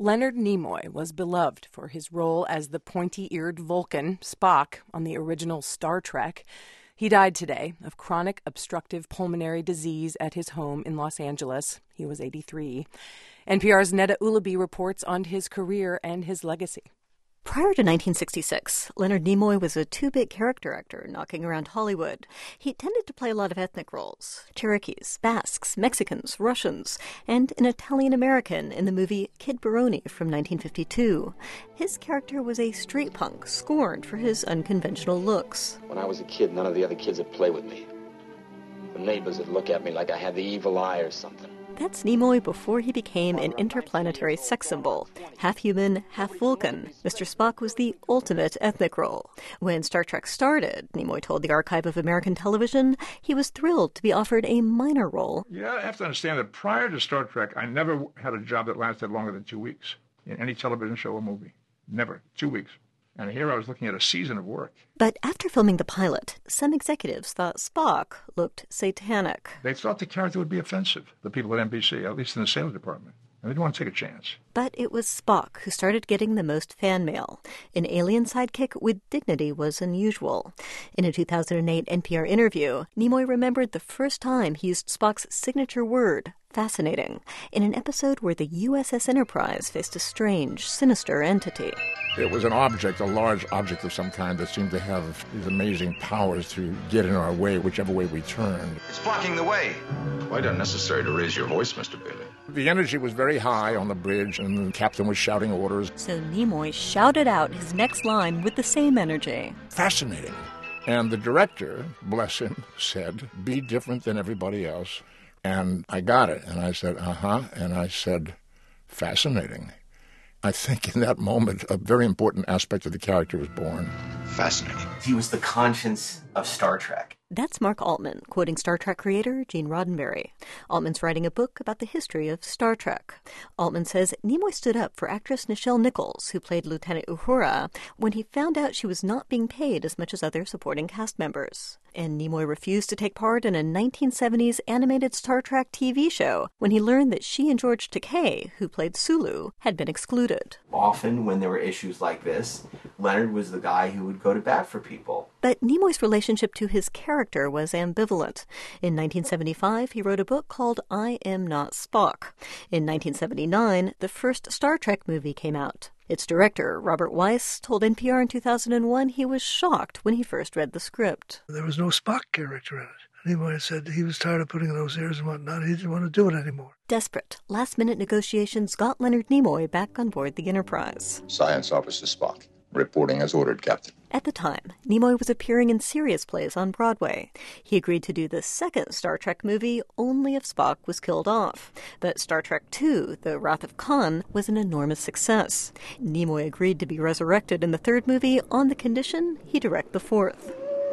Leonard Nimoy was beloved for his role as the pointy-eared Vulcan, Spock, on the original Star Trek. He died today of chronic obstructive pulmonary disease at his home in Los Angeles. He was 83. NPR's Neda Ulaby reports on his career and his legacy. Prior to 1966, Leonard Nimoy was a two-bit character actor knocking around Hollywood. He tended to play a lot of ethnic roles: Cherokees, Basques, Mexicans, Russians, and an Italian-American in the movie Kid Baroni from 1952. His character was a street punk scorned for his unconventional looks. When I was a kid, none of the other kids would play with me. The neighbors would look at me like I had the evil eye or something. That's Nimoy before he became an interplanetary sex symbol. Half human, half Vulcan, Mr. Spock was the ultimate ethnic role. When Star Trek started, Nimoy told the Archive of American Television he was thrilled to be offered a minor role. You have to understand that prior to Star Trek, I never had a job that lasted longer than 2 weeks in any television show or movie. Never. 2 weeks. And here I was looking at a season of work. But after filming the pilot, some executives thought Spock looked satanic. They thought the character would be offensive, the people at NBC, at least in the sales department. And they didn't want to take a chance. But it was Spock who started getting the most fan mail. An alien sidekick with dignity was unusual. In a 2008 NPR interview, Nimoy remembered the first time he used Spock's signature word, fascinating, in an episode where the USS Enterprise faced a strange, sinister entity. It was an object, a large object of some kind that seemed to have these amazing powers to get in our way, whichever way we turned. It's blocking the way. Quite unnecessary to raise your voice, Mr. Bailey. The energy was very high on the bridge, and the captain was shouting orders. So Nimoy shouted out his next line with the same energy. Fascinating. And the director, bless him, said, "Be different than everybody else." And I got it. And I said, And I said, "Fascinating." I think in that moment, a very important aspect of the character was born. Fascinating. He was the conscience of Star Trek. That's Mark Altman, quoting Star Trek creator Gene Roddenberry. Altman's writing a book about the history of Star Trek. Altman says Nimoy stood up for actress Nichelle Nichols, who played Lieutenant Uhura, when he found out she was not being paid as much as other supporting cast members. And Nimoy refused to take part in a 1970s animated Star Trek TV show when he learned that she and George Takei, who played Sulu, had been excluded. Often when there were issues like this, Leonard was the guy who would go to bat for people. But Nimoy's relationship to his character was ambivalent. In 1975, he wrote a book called I Am Not Spock. In 1979, the first Star Trek movie came out. Its director, Robert Weiss, told NPR in 2001 he was shocked when he first read the script. There was no Spock character in it. Nimoy said he was tired of putting those ears and whatnot. He didn't want to do it anymore. Desperate, last-minute negotiations got Leonard Nimoy back on board the Enterprise. Science Officer Spock, reporting as ordered, Captain. At the time, Nimoy was appearing in serious plays on Broadway. He agreed to do the second Star Trek movie only if Spock was killed off. But Star Trek II, The Wrath of Khan, was an enormous success. Nimoy agreed to be resurrected in the third movie on the condition he direct the fourth.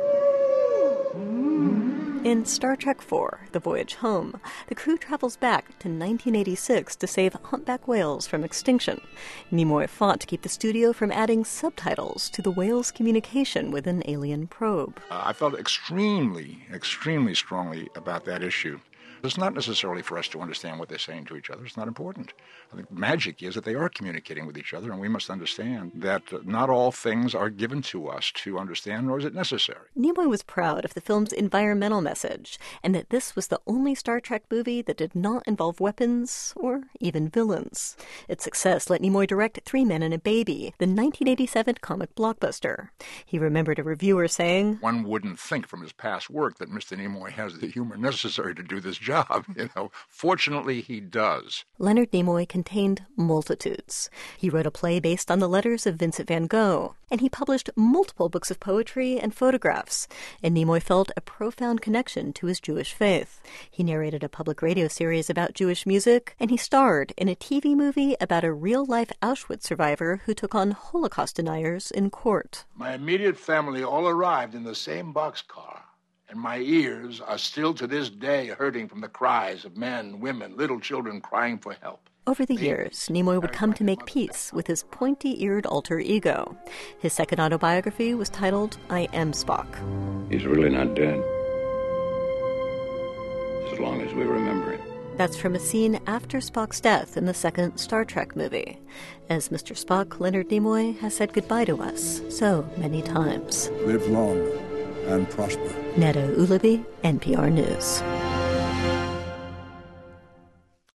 In Star Trek IV, The Voyage Home, the crew travels back to 1986 to save humpback whales from extinction. Nimoy fought to keep the studio from adding subtitles to the whales' communication with an alien probe. I felt extremely strongly about that issue. It's not necessarily for us to understand what they're saying to each other. It's not important. I think magic is that they are communicating with each other, and we must understand that not all things are given to us to understand, nor is it necessary. Nimoy was proud of the film's environmental message, and that this was the only Star Trek movie that did not involve weapons or even villains. Its success let Nimoy direct Three Men and a Baby, the 1987 comic blockbuster. He remembered a reviewer saying, "One wouldn't think from his past work that Mr. Nimoy has the humor necessary to do this job. Fortunately, he does." Leonard Nimoy contained multitudes. He wrote a play based on the letters of Vincent van Gogh, and he published multiple books of poetry and photographs, and Nimoy felt a profound connection to his Jewish faith. He narrated a public radio series about Jewish music, and he starred in a TV movie about a real-life Auschwitz survivor who took on Holocaust deniers in court. My immediate family all arrived in the same boxcar. And my ears are still to this day hurting from the cries of men, women, little children crying for help. Over the years, Nimoy would come to make peace with his pointy-eared alter ego. His second autobiography was titled I Am Spock. He's really not dead. As long as we remember him. That's from a scene after Spock's death in the second Star Trek movie. As Mr. Spock, Leonard Nimoy has said goodbye to us so many times. Live long and prosper. Neda Ulaby, NPR News.